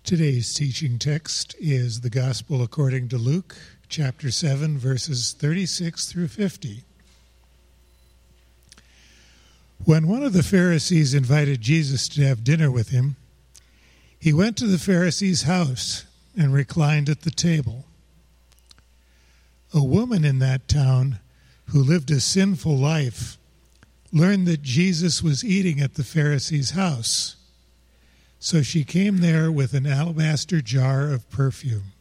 Today's teaching text is the Gospel according to Luke, chapter 7, verses 36 through 50. When one of the Pharisees invited Jesus to have dinner with him, he went to the Pharisee's house and reclined at the table. A woman in that town who lived a sinful life learned that Jesus was eating at the Pharisee's house. So she came there with an alabaster jar of perfume.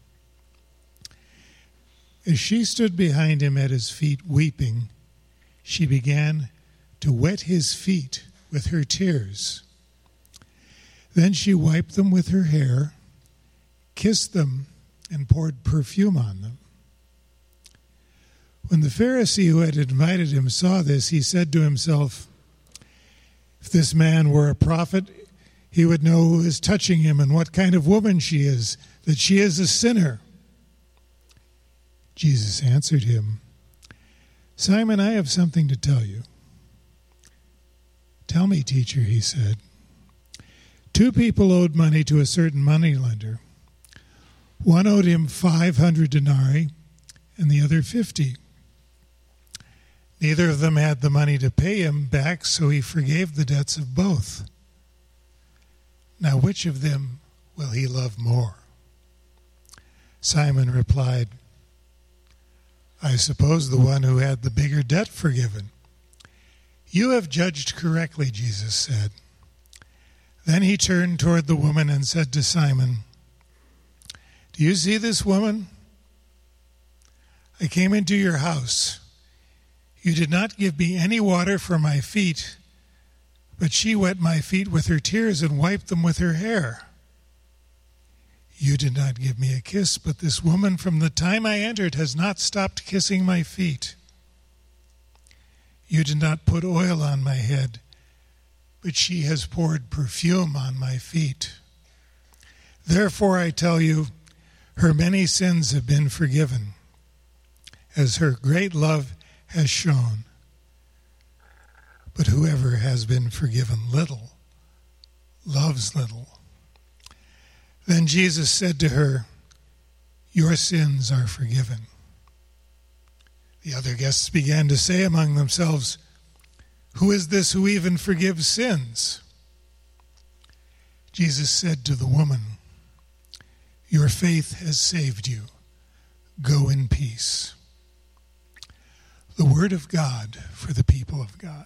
As she stood behind him at his feet weeping, she began to wet his feet with her tears. Then she wiped them with her hair, kissed them, and poured perfume on them. When the Pharisee who had invited him saw this, he said to himself, "If this man were a prophet, he would know who is touching him and what kind of woman she is, that she is a sinner." Jesus answered him, "Simon, I have something to tell you." "Tell me, teacher," he said. Two people owed money to a certain moneylender. One owed him 500 denarii and the other 50. Neither of them had the money to pay him back, so he forgave the debts of both. Now, which of them will he love more?" Simon replied, "I suppose the one who had the bigger debt forgiven." "You have judged correctly," Jesus said. Then he turned toward the woman and said to Simon, "Do you see this woman? I came into your house. You did not give me any water for my feet, but she wet my feet with her tears and wiped them with her hair. You did not give me a kiss, but this woman from the time I entered has not stopped kissing my feet. You did not put oil on my head, but she has poured perfume on my feet. Therefore I tell you, her many sins have been forgiven, as her great love has shown. But whoever has been forgiven little loves little." Then Jesus said to her, "Your sins are forgiven." The other guests began to say among themselves, "Who is this who even forgives sins?" Jesus said to the woman, "Your faith has saved you. Go in peace." The word of God for the people of God.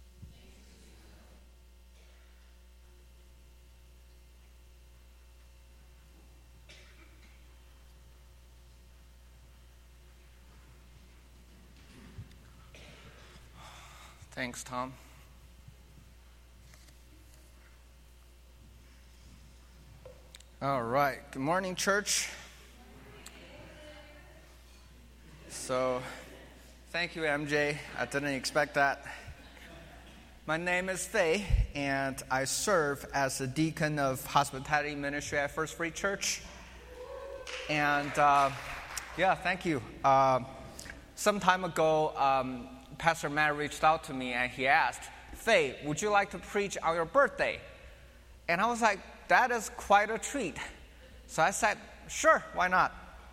Thanks, Tom. All right. Good morning, church. So, thank you, MJ. I didn't expect that. My name is Fei, and I serve as a deacon of hospitality ministry at First Free Church. And, thank you. Some time ago, Pastor Matt reached out to me and he asked, "Fei, would you like to preach on your birthday?" And I was like, that is quite a treat. So I said, sure, why not?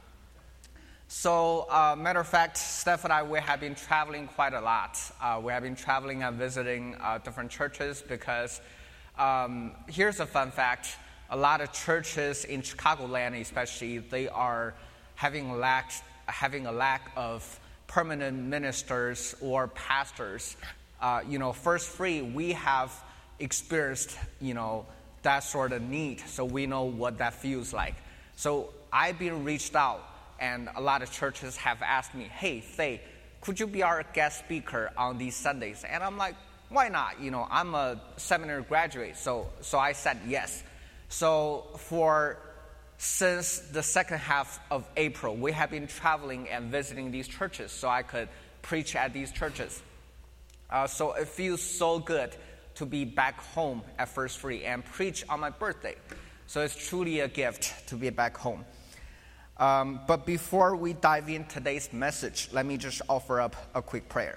So, matter of fact, Steph and I, we have been traveling quite a lot. We have been traveling and visiting different churches because here's a fun fact. A lot of churches in Chicagoland especially, they are having a lack of permanent ministers or pastors. First Free, we have experienced, that sort of need, so we know what that feels like. So I've been reached out, and a lot of churches have asked me, "Hey, Fei, could you be our guest speaker on these Sundays?" And I'm like, why not? I'm a seminary graduate, so I said yes. So since the second half of April, we have been traveling and visiting these churches so I could preach at these churches. So it feels so good to be back home at First Free and preach on my birthday. So it's truly a gift to be back home. But before we dive in today's message, let me just offer up a quick prayer.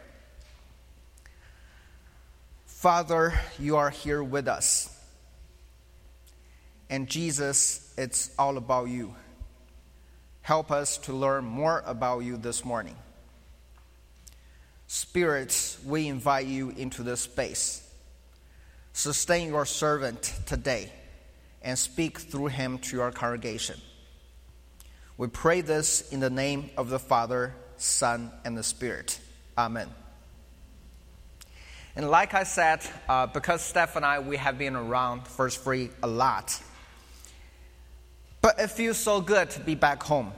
Father, you are here with us. And Jesus, it's all about you. Help us to learn more about you this morning. Spirits, we invite you into this space. Sustain your servant today and speak through him to your congregation. We pray this in the name of the Father, Son, and the Spirit. Amen. And like I said, because Steph and I, we have been around First Free a lot. But it feels so good to be back home.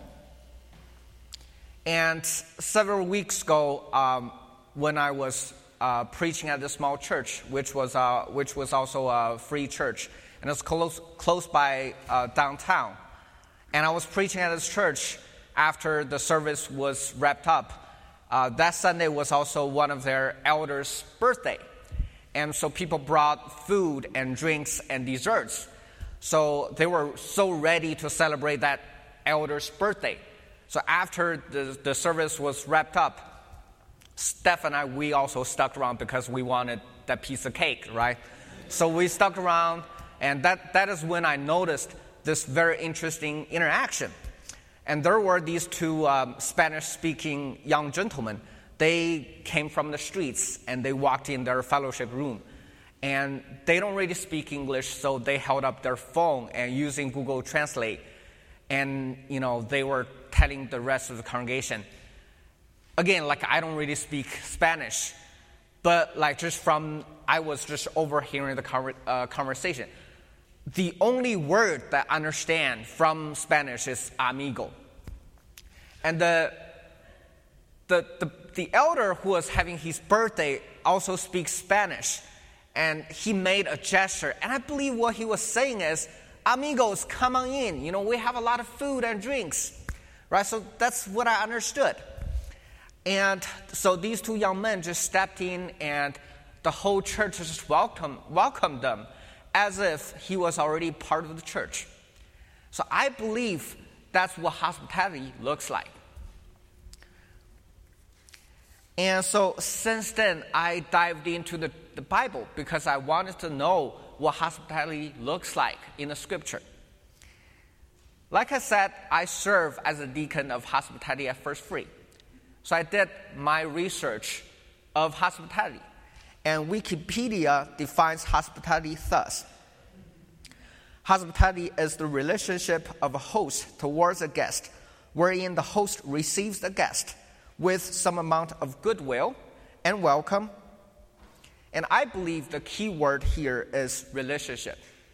And several weeks ago, when I was preaching at the small church, which was also a free church, and it's close by downtown. And I was preaching at this church after the service was wrapped up. That Sunday was also one of their elders' birthday. And so people brought food and drinks and desserts. So they were so ready to celebrate that elder's birthday. So after the service was wrapped up, Steph and I, we also stuck around because we wanted that piece of cake, right? So we stuck around, and that is when I noticed this very interesting interaction. And there were these two Spanish-speaking young gentlemen. They came from the streets, and they walked in their fellowship room. And they don't really speak English, so they held up their phone and using Google Translate. And, they were telling the rest of the congregation. Again, I don't really speak Spanish, but I was just overhearing the conversation. The only word that I understand from Spanish is amigo. And the elder who was having his birthday also speaks Spanish, and he made a gesture. And I believe what he was saying is, amigos, come on in. We have a lot of food and drinks, right? So that's what I understood. And so these two young men just stepped in, and the whole church just welcomed them as if he was already part of the church. So I believe that's what hospitality looks like. And so since then, I dived into the Bible because I wanted to know what hospitality looks like in the scripture. Like I said, I serve as a deacon of hospitality at First Free. So I did my research of hospitality. And Wikipedia defines hospitality thus. Hospitality is the relationship of a host towards a guest, wherein the host receives the guest with some amount of goodwill and welcome. And I believe the key word here is relationship.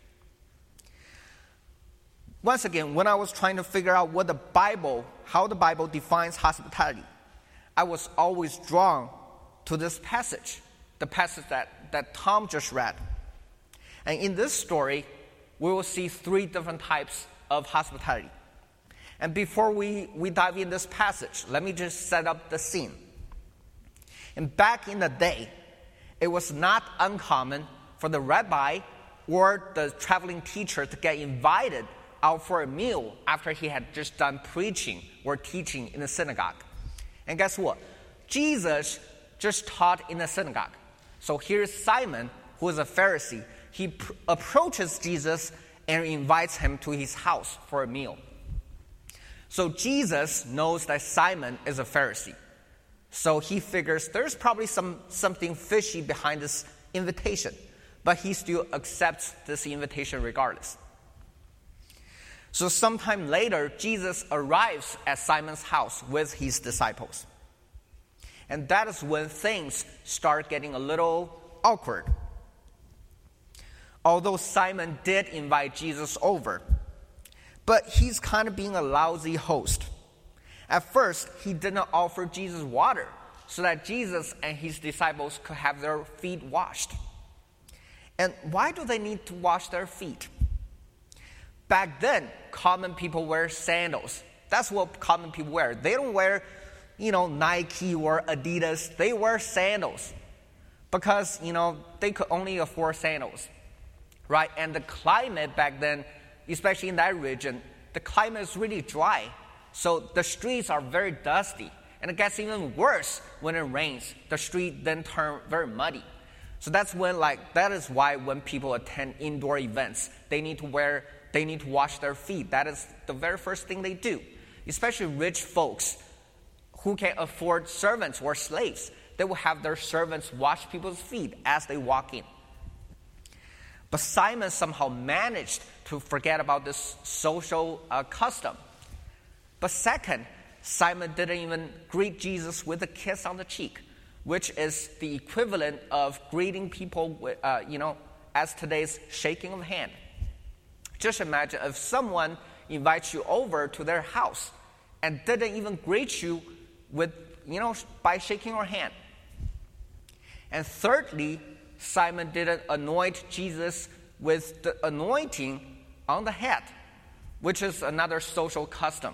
Once again, when I was trying to figure out how the Bible defines hospitality, I was always drawn to this passage, the passage that Tom just read. And in this story, we will see 3 different types of hospitality. And before we dive in this passage, let me just set up the scene. And back in the day, it was not uncommon for the rabbi or the traveling teacher to get invited out for a meal after he had just done preaching or teaching in the synagogue. And guess what? Jesus just taught in the synagogue. So here's Simon, who is a Pharisee. He approaches Jesus and invites him to his house for a meal. So Jesus knows that Simon is a Pharisee. So he figures there's probably something fishy behind this invitation. But he still accepts this invitation regardless. So sometime later, Jesus arrives at Simon's house with his disciples. And that is when things start getting a little awkward. Although Simon did invite Jesus over, but he's kind of being a lousy host. At first, he did not offer Jesus water so that Jesus and his disciples could have their feet washed. And why do they need to wash their feet? Back then, common people wear sandals. That's what common people wear. They don't wear, Nike or Adidas. They wear sandals because, they could only afford sandals, right? And the climate back then, especially in that region, the climate is really dry. So the streets are very dusty. And it gets even worse when it rains. The street then turns very muddy. So that is why when people attend indoor events, they need to wash their feet. That is the very first thing they do. Especially rich folks who can afford servants or slaves, they will have their servants wash people's feet as they walk in. But Simon somehow managed to forget about this social custom. But second, Simon didn't even greet Jesus with a kiss on the cheek, which is the equivalent of greeting people with, as today's shaking of hand. Just imagine if someone invites you over to their house and didn't even greet you with, by shaking your hand. And thirdly, Simon didn't anoint Jesus with the anointing on the head, which is another social custom.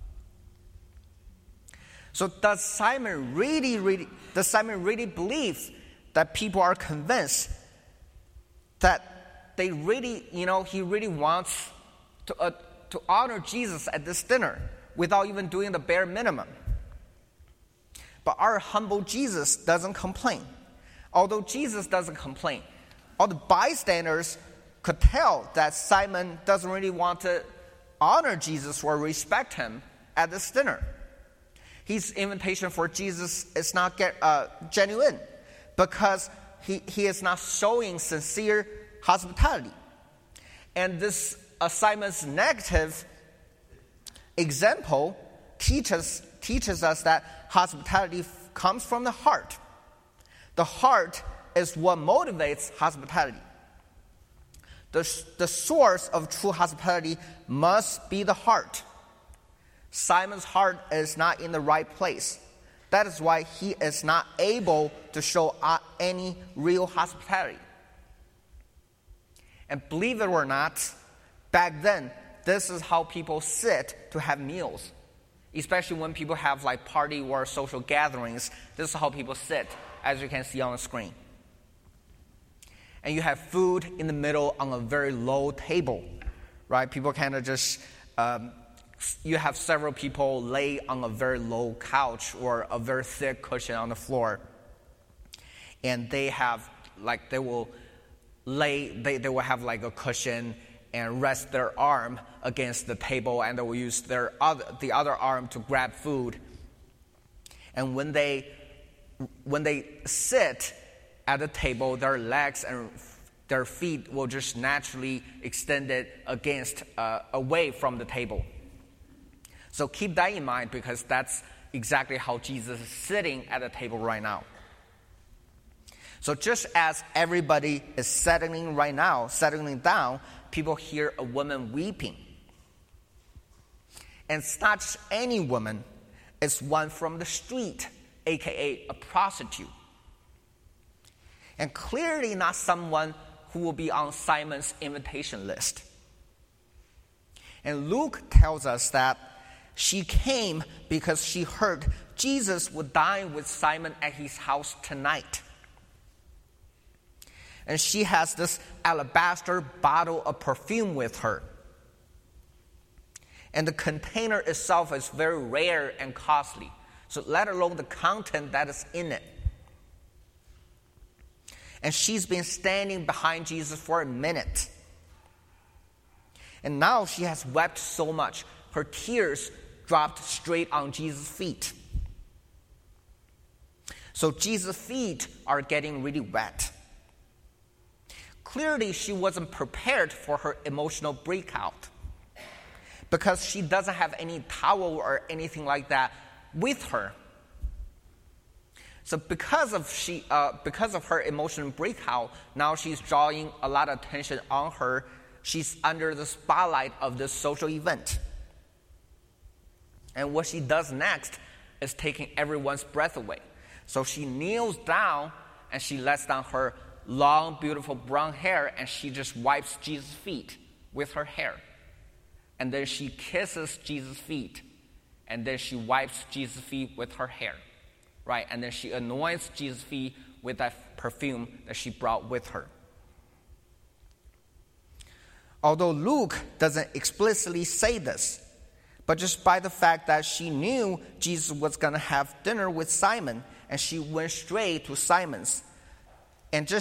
So does Simon really believe that people are convinced that they really, he really wants to honor Jesus at this dinner without even doing the bare minimum? But our humble Jesus doesn't complain. Although Jesus doesn't complain, all the bystanders could tell that Simon doesn't really want to honor Jesus or respect him at this dinner. His invitation for Jesus is not genuine because he is not showing sincere hospitality. And this Simon's negative example teaches us that hospitality comes from the heart. The heart is what motivates hospitality. The source of true hospitality must be the heart. Simon's heart is not in the right place. That is why he is not able to show any real hospitality. And believe it or not, back then, this is how people sit to have meals. Especially when people have party or social gatherings, this is how people sit, as you can see on the screen. And you have food in the middle on a very low table, right? People kind of just, you have several people lay on a very low couch or a very thick cushion on the floor. And they have, they will have a cushion and rest their arm against the table, and they will use the other arm to grab food. And when they sit at the table, their legs and their feet will just naturally extend it away from the table. So keep that in mind, because that's exactly how Jesus is sitting at the table right now. So just as everybody is settling down, people hear a woman weeping. And it's not just any woman, it's one from the street, aka a prostitute. And clearly not someone who will be on Simon's invitation list. And Luke tells us that she came because she heard Jesus would dine with Simon at his house tonight. And she has this alabaster bottle of perfume with her. And the container itself is very rare and costly. So let alone the content that is in it. And she's been standing behind Jesus for a minute. And now she has wept so much, her tears dropped straight on Jesus' feet. So Jesus' feet are getting really wet. Clearly, she wasn't prepared for her emotional breakout because she doesn't have any towel or anything like that with her. So because of her emotional breakout, now she's drawing a lot of attention on her. She's under the spotlight of this social event. And what she does next is taking everyone's breath away. So she kneels down and she lets down her long, beautiful brown hair, and she just wipes Jesus' feet with her hair. And then she kisses Jesus' feet, and then she wipes Jesus' feet with her hair, right? And then she anoints Jesus' feet with that perfume that she brought with her. Although Luke doesn't explicitly say this, but just by the fact that she knew Jesus was going to have dinner with Simon, and she went straight to Simon's, and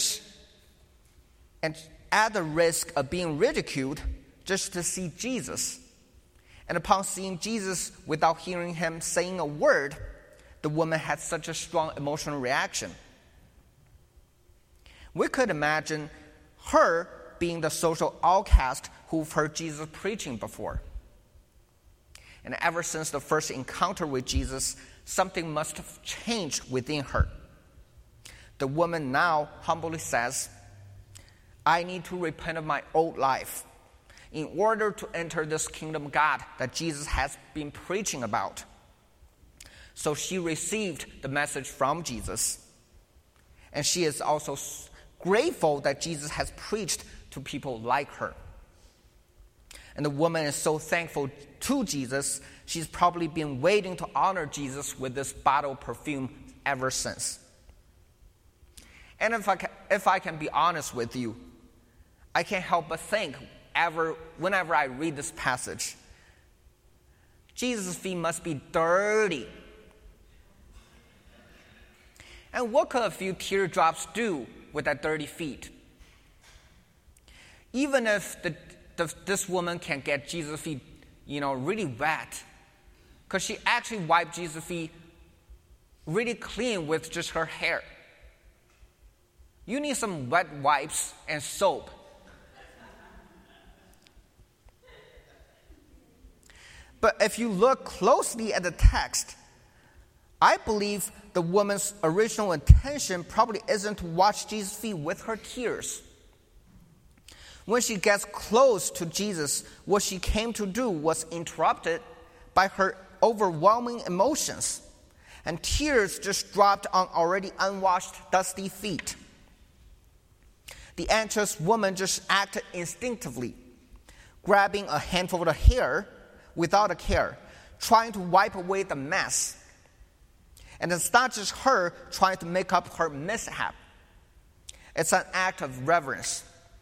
at the risk of being ridiculed just to see Jesus. And upon seeing Jesus without hearing him saying a word, the woman had such a strong emotional reaction. We could imagine her being the social outcast who've heard Jesus preaching before. And ever since the first encounter with Jesus, something must have changed within her. The woman now humbly says, I need to repent of my old life in order to enter this kingdom of God that Jesus has been preaching about. So she received the message from Jesus. And she is also grateful that Jesus has preached to people like her. And the woman is so thankful to Jesus, she's probably been waiting to honor Jesus with this bottle of perfume ever since. And if I can be honest with you, I can't help but think whenever I read this passage, Jesus' feet must be dirty. And what could a few teardrops do with that dirty feet? Even if this woman can get Jesus' feet, really wet, because she actually wiped Jesus' feet really clean with just her hair. You need some wet wipes and soap. But if you look closely at the text, I believe the woman's original intention probably isn't to wash Jesus' feet with her tears. When she gets close to Jesus, what she came to do was interrupted by her overwhelming emotions, and tears just dropped on already unwashed, dusty feet. The anxious woman just acted instinctively, grabbing a handful of hair without a care, trying to wipe away the mess. And it's not just her trying to make up her mishap. It's an act of reverence.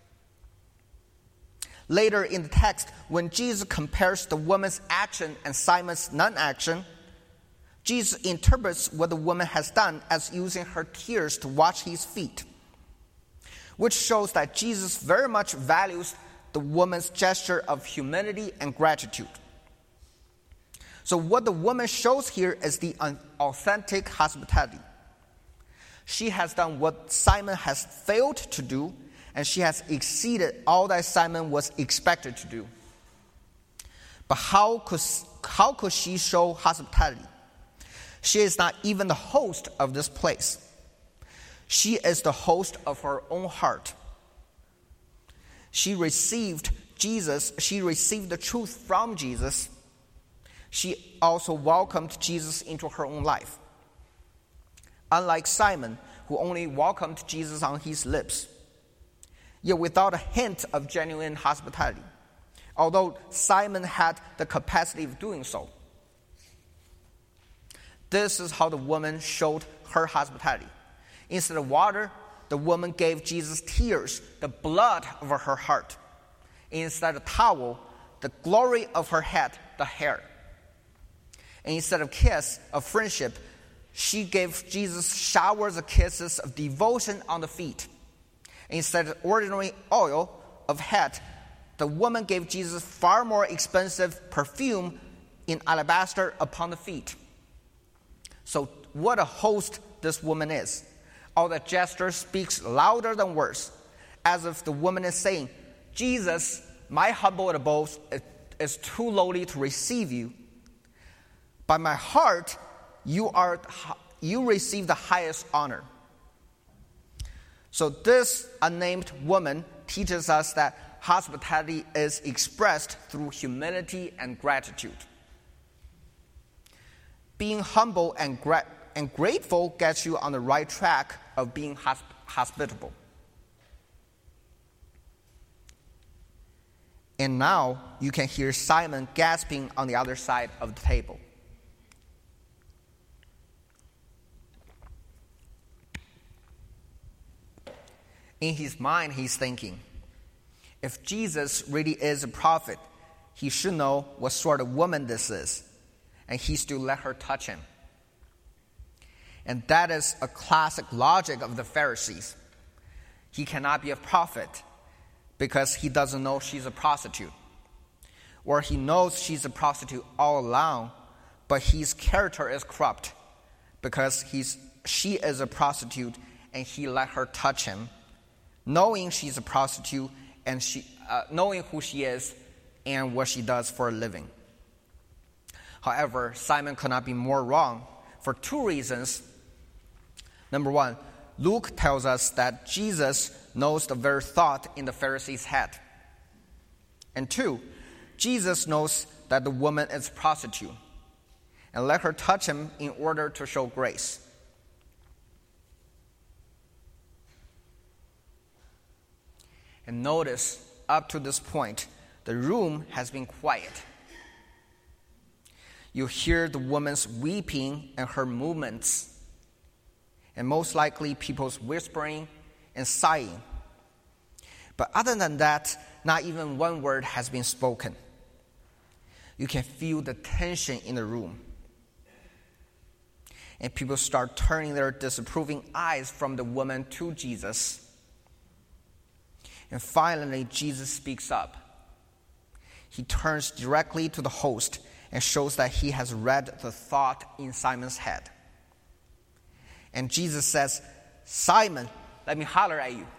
Later in the text, when Jesus compares the woman's action and Simon's non-action, Jesus interprets what the woman has done as using her tears to wash his feet, which shows that Jesus very much values the woman's gesture of humility and gratitude. So what the woman shows here is the authentic hospitality. She has done what Simon has failed to do, and she has exceeded all that Simon was expected to do. But how could she show hospitality? She is not even the host of this place. She is the host of her own heart. She received Jesus. She received the truth from Jesus. She also welcomed Jesus into her own life. Unlike Simon, who only welcomed Jesus on his lips, yet without a hint of genuine hospitality, although Simon had the capacity of doing so. This is how the woman showed her hospitality. Instead of water, the woman gave Jesus tears, the blood of her heart. Instead of towel, the glory of her head, the hair. And instead of kiss of friendship, she gave Jesus showers of kisses of devotion on the feet. Instead of ordinary oil of head, the woman gave Jesus far more expensive perfume in alabaster upon the feet. So what a host this woman is. All the gesture speaks louder than words, as if the woman is saying, Jesus, my humble abode is too lowly to receive you. By my heart, you receive the highest honor. So this unnamed woman teaches us that hospitality is expressed through humility and gratitude. Being humble and grateful gets you on the right track of being hospitable. And now you can hear Simon gasping on the other side of the table. In his mind, he's thinking, if Jesus really is a prophet, he should know what sort of woman this is, and he still let her touch him. And that is a classic logic of the Pharisees. he cannot be a prophet because he doesn't know she's a prostitute. Or he knows she's a prostitute all along, but his character is corrupt because she is a prostitute and he let her touch him, knowing she's a prostitute and knowing who she is and what she does for a living. However, Simon could not be more wrong for two reasons. Number one, Luke tells us that Jesus knows the very thought in the Pharisee's head. And two, Jesus knows that the woman is a prostitute and let her touch him in order to show grace. And notice, up to this point, the room has been quiet. You hear the woman's weeping and her movements, and most likely people's whispering and sighing. But other than that, not even one word has been spoken. You can feel the tension in the room. And people start turning their disapproving eyes from the woman to Jesus. And finally, Jesus speaks up. He turns directly to the host and shows that he has read the thought in Simon's head. And Jesus says, "Simon, let me holler at you."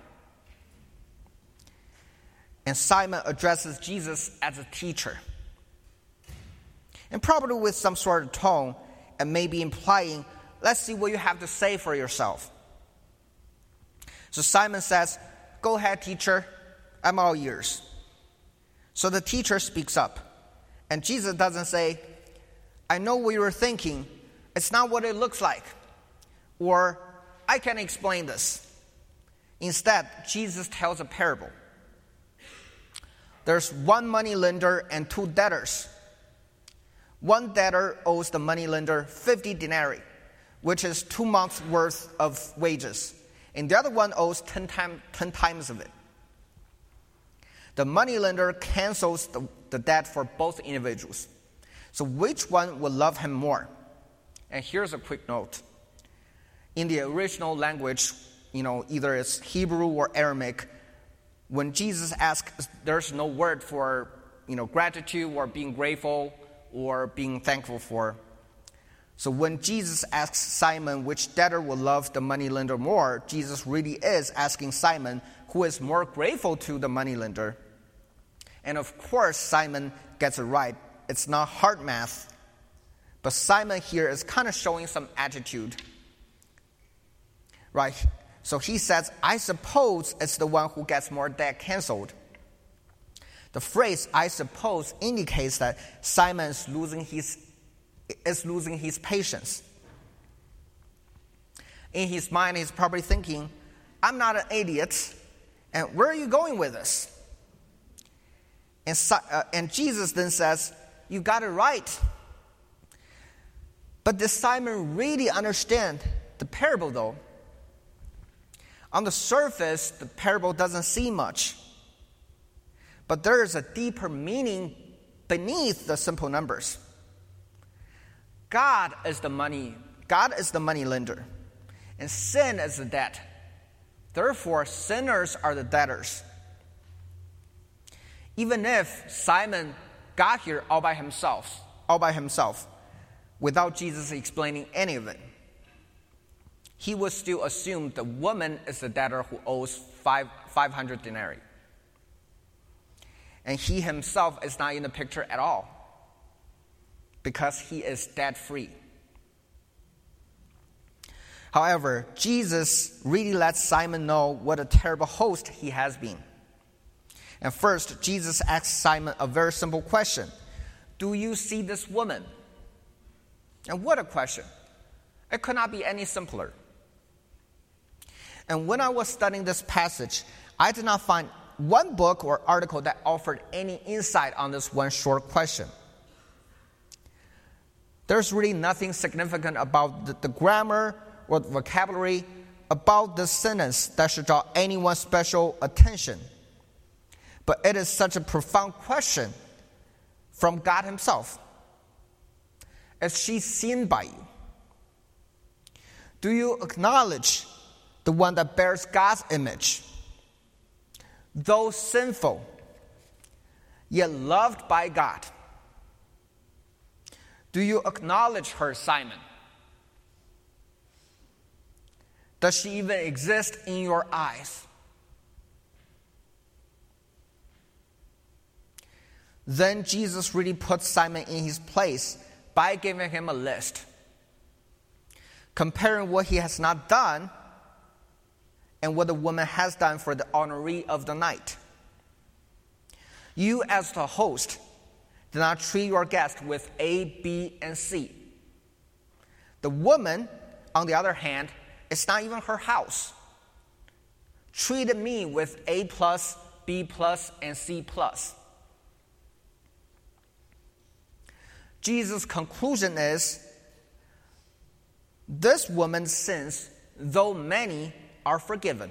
And Simon addresses Jesus as a teacher. And probably with some sort of tone and maybe implying, "Let's see what you have to say for yourself." So Simon says, "Go ahead, teacher. I'm all ears." So the teacher speaks up. And Jesus doesn't say, "I know what you were thinking. It's not what it looks like." Or, "I can explain this." Instead, Jesus tells a parable. There's one moneylender and two debtors. One debtor owes the moneylender 50 denarii, which is 2 months' worth of wages. And the other one owes 10 times of it. The moneylender cancels the debt for both individuals. So which one will love him more? And here's a quick note. In the original language, either it's Hebrew or Aramaic, when Jesus asks, there's no word for, gratitude or being grateful or being thankful for. So when Jesus asks Simon which debtor will love the moneylender more, Jesus really is asking Simon who is more grateful to the moneylender. And of course, Simon gets it right. It's not hard math. But Simon here is kind of showing some attitude. Right? So he says, "I suppose it's the one who gets more debt canceled." The phrase "I suppose" indicates that Simon is losing his patience. In his mind, he's probably thinking, "I'm not an idiot, and where are you going with this?" And Jesus then says, "You got it right." But does Simon really understand the parable, though? On the surface, the parable doesn't seem much. But there is a deeper meaning beneath the simple numbers. God is the money lender, and sin is the debt. Therefore, sinners are the debtors. Even if Simon got here all by himself, without Jesus explaining any of it, he would still assume the woman is the debtor who owes 500 denarii. And he himself is not in the picture at all because he is debt-free. However, Jesus really lets Simon know what a terrible host he has been. And first, Jesus asks Simon a very simple question. "Do you see this woman?" And what a question. It could not be any simpler. And when I was studying this passage, I did not find one book or article that offered any insight on this one short question. There's really nothing significant about the grammar or the vocabulary about this sentence that should draw anyone's special attention. But it is such a profound question from God himself. Is she seen by you? Do you acknowledge the one that bears God's image? though sinful, yet loved by God. Do you acknowledge her, Simon? Does she even exist in your eyes? Then Jesus really put Simon in his place by giving him a list, comparing what he has not done and what the woman has done for the honoree of the night. You, as the host, do not treat your guest with A, B, and C. The woman, on the other hand, it's not even her house. Treated me with A plus, B plus, and C plus. Jesus' conclusion is, this woman's sins, though many, are forgiven.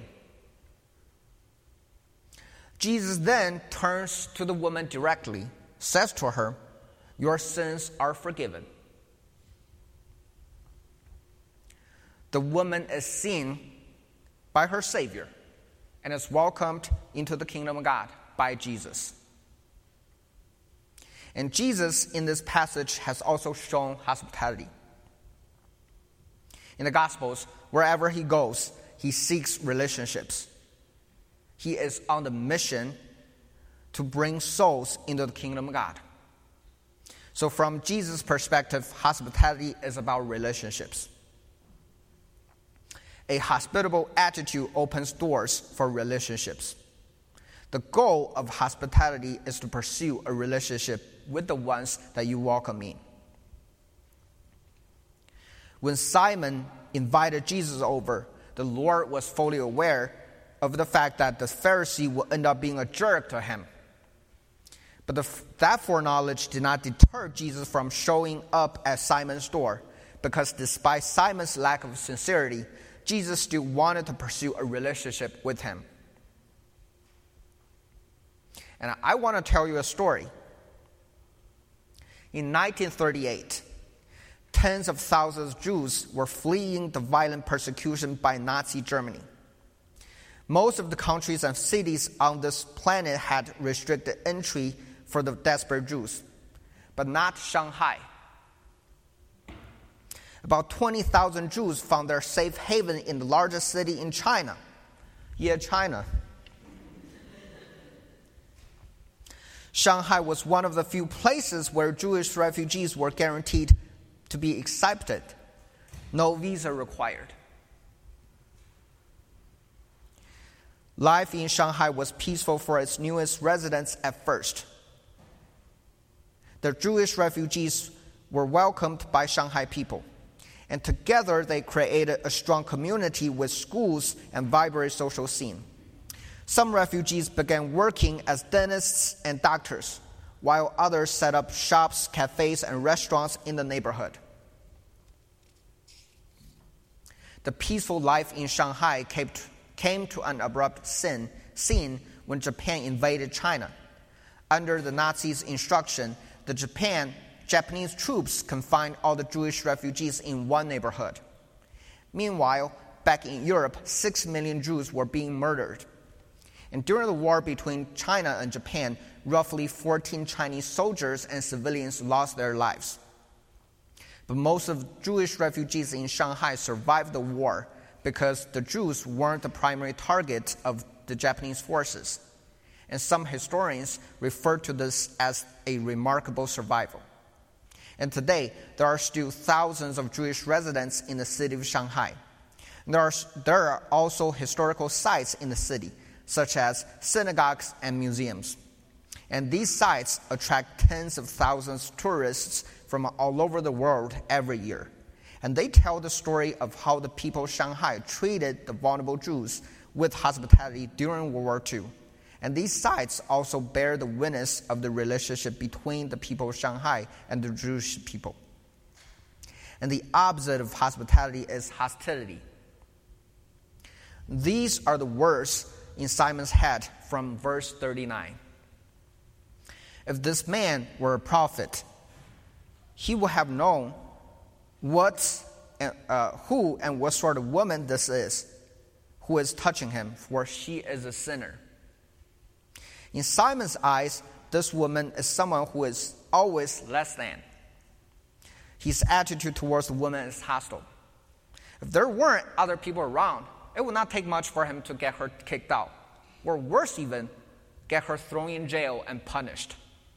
Jesus then turns to the woman directly, says to her, your sins are forgiven. The woman is seen by her Savior and is welcomed into the kingdom of God by Jesus. And Jesus, in this passage, has also shown hospitality. In the Gospels, wherever he goes, he seeks relationships. He is on the mission to bring souls into the kingdom of God. So from Jesus' perspective, hospitality is about relationships. A hospitable attitude opens doors for relationships. The goal of hospitality is to pursue a relationship with the ones that you welcome in. When Simon invited Jesus over, the Lord was fully aware of the fact that the Pharisee would end up being a jerk to him. But that foreknowledge did not deter Jesus from showing up at Simon's door, because despite Simon's lack of sincerity, Jesus still wanted to pursue a relationship with him. And I want to tell you a story. In 1938, tens of thousands of Jews were fleeing the violent persecution by Nazi Germany. Most of the countries and cities on this planet had restricted entry for the desperate Jews, but not Shanghai. About 20,000 Jews found their safe haven in the largest city in China. Yeah, China. Shanghai was one of the few places where Jewish refugees were guaranteed to be accepted. No visa required. Life in Shanghai was peaceful for its newest residents at first. The Jewish refugees were welcomed by Shanghai people, and together they created a strong community with schools and vibrant social scene. Some refugees began working as dentists and doctors, while others set up shops, cafes, and restaurants in the neighborhood. The peaceful life in Shanghai came to an abrupt scene when Japan invaded China. Under the Nazis' instruction, the Japanese troops confined all the Jewish refugees in one neighborhood. Meanwhile, back in Europe, 6 million Jews were being murdered. And during the war between China and Japan, roughly 14 Chinese soldiers and civilians lost their lives. But most of the Jewish refugees in Shanghai survived the war because the Jews weren't the primary target of the Japanese forces. And some historians refer to this as a remarkable survival. And today, there are still thousands of Jewish residents in the city of Shanghai. There are also historical sites in the city, such as synagogues and museums. And these sites attract tens of thousands of tourists from all over the world every year. And they tell the story of how the people of Shanghai treated the vulnerable Jews with hospitality during World War II. And these sites also bear the witness of the relationship between the people of Shanghai and the Jewish people. And the opposite of hospitality is hostility. These are the words in Simon's head from verse 39. If this man were a prophet, he would have known who and what sort of woman this is who is touching him, for she is a sinner. In Simon's eyes, this woman is someone who is always less than. His attitude towards the woman is hostile. If there weren't other people around, it would not take much for him to get her kicked out, or worse even, get her thrown in jail and punished.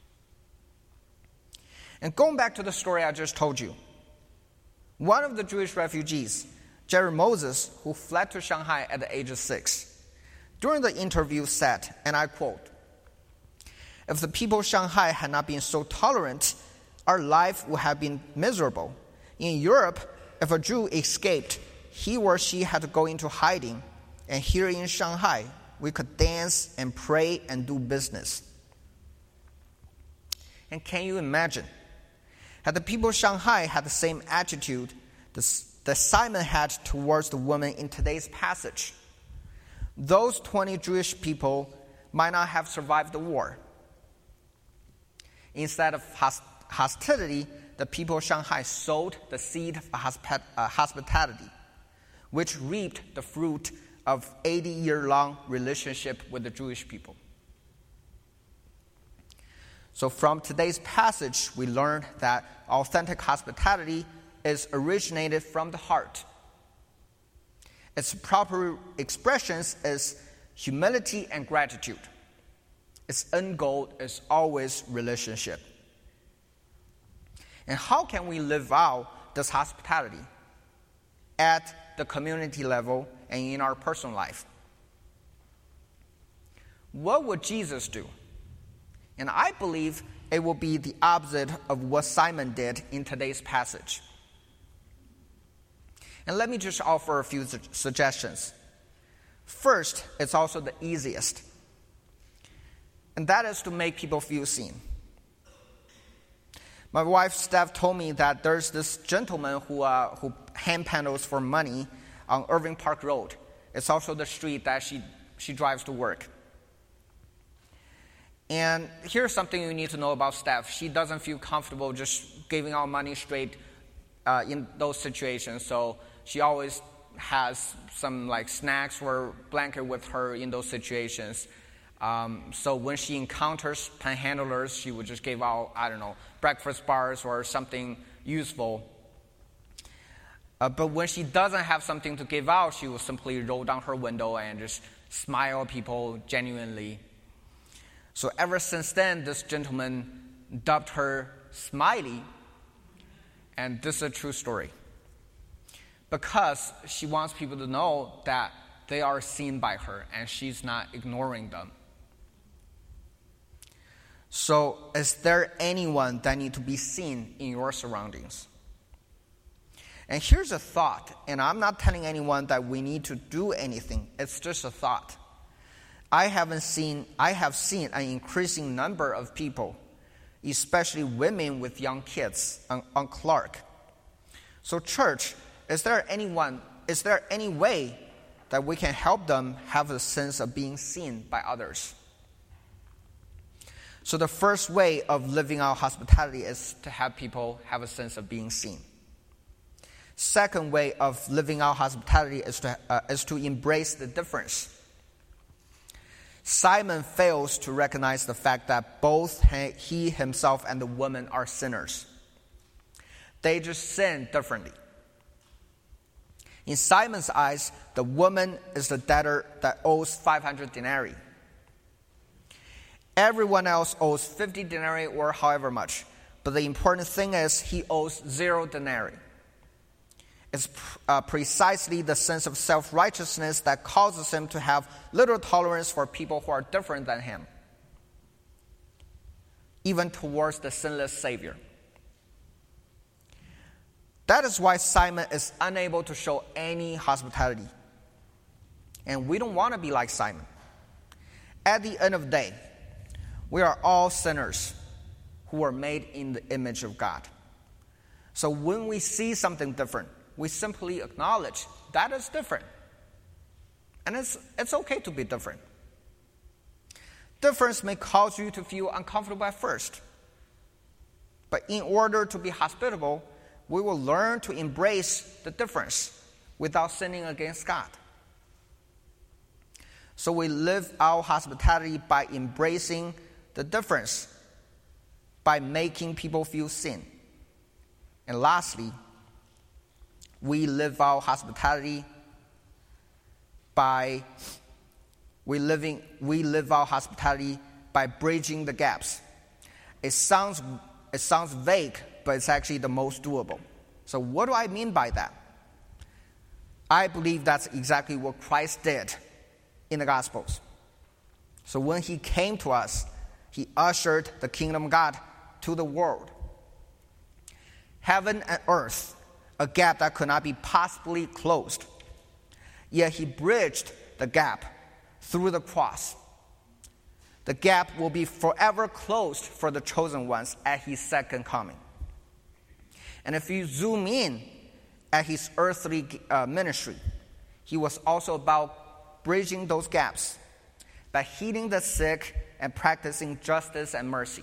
And going back to the story I just told you, one of the Jewish refugees, Jerry Moses, who fled to Shanghai at the age of 6, during the interview said, and I quote, "If the people of Shanghai had not been so tolerant, our life would have been miserable. In Europe, if a Jew escaped, he or she had to go into hiding. And here in Shanghai, we could dance and pray and do business." And can you imagine? Had the people of Shanghai had the same attitude that Simon had towards the woman in today's passage, those 20 Jewish people might not have survived the war. Instead of hostility, the people of Shanghai sowed the seed of hospitality, which reaped the fruit of 80-year-long relationship with the Jewish people. So from today's passage, we learn that authentic hospitality is originated from the heart. Its proper expressions is humility and gratitude. Its end goal is always relationship. And how can we live out this hospitality at the community level and in our personal life? What would Jesus do? And I believe it will be the opposite of what Simon did in today's passage. And let me just offer a few suggestions. First, it's also the easiest, and that is to make people feel seen. My wife, Steph, told me that there's this gentleman who hand paddles for money on Irving Park Road. It's also the street that she drives to work. And here's something you need to know about Steph. She doesn't feel comfortable just giving out money straight in those situations. So she always has some like snacks or blanket with her in those situations. So when she encounters panhandlers, she would just give out, breakfast bars or something useful. But when she doesn't have something to give out, she will simply roll down her window and just smile at people genuinely. So ever since then, this gentleman dubbed her Smiley, and this is a true story. Because she wants people to know that they are seen by her and she's not ignoring them. So is there anyone that needs to be seen in your surroundings? And here's a thought, and I'm not telling anyone that we need to do anything. It's just a thought. I have seen an increasing number of people, especially women with young kids, on Clark. So church, is there any way that we can help them have a sense of being seen by others? So the first way of living out hospitality is to have people have a sense of being seen. Second way of living out hospitality is to embrace the difference. Simon fails to recognize the fact that both he himself and the woman are sinners. They just sin differently. In Simon's eyes, the woman is the debtor that owes 500 denarii. Everyone else owes 50 denarii or however much. But the important thing is he owes 0 denarii. It's precisely the sense of self-righteousness that causes him to have little tolerance for people who are different than him, even towards the sinless Savior. That is why Simon is unable to show any hospitality. And we don't want to be like Simon. At the end of the day, we are all sinners who are made in the image of God. So when we see something different, we simply acknowledge that is different. And it's okay to be different. Difference may cause you to feel uncomfortable at first. But in order to be hospitable, we will learn to embrace the difference without sinning against God. So we live our hospitality by embracing the difference, by making people feel seen. And lastly, we live our hospitality by bridging the gaps. It sounds vague, but it's actually the most doable. So what do I mean by that? I believe that's exactly what Christ did in the Gospels. So when he came to us, he ushered the kingdom of God to the world. Heaven and earth, a gap that could not be possibly closed. Yet he bridged the gap through the cross. The gap will be forever closed for the chosen ones at his second coming. And if you zoom in at his earthly ministry, he was also about bridging those gaps by healing the sick and practicing justice and mercy.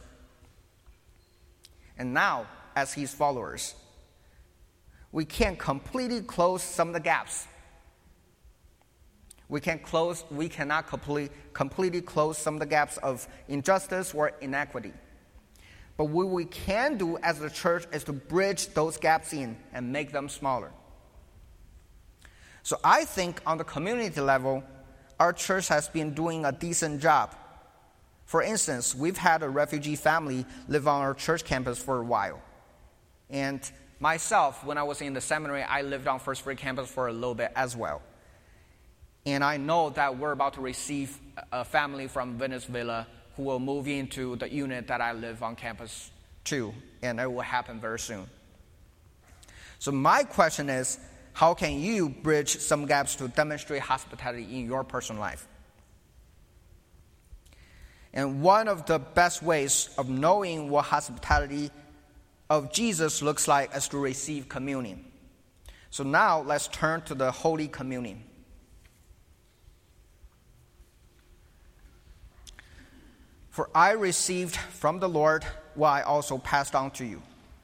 And now, as his followers, we can't completely close some of the gaps. We cannot completely close some of the gaps of injustice or inequity. But what we can do as a church is to bridge those gaps in and make them smaller. So I think on the community level, our church has been doing a decent job. For instance, we've had a refugee family live on our church campus for a while. And myself, when I was in the seminary, I lived on First Free campus for a little bit as well. And I know that we're about to receive a family from Venezuela who will move into the unit that I live on campus too, and it will happen very soon. So my question is, how can you bridge some gaps to demonstrate hospitality in your personal life? And one of the best ways of knowing what hospitality of Jesus looks like is to receive communion. So now let's turn to the Holy Communion. For I received from the Lord what I also passed on to you.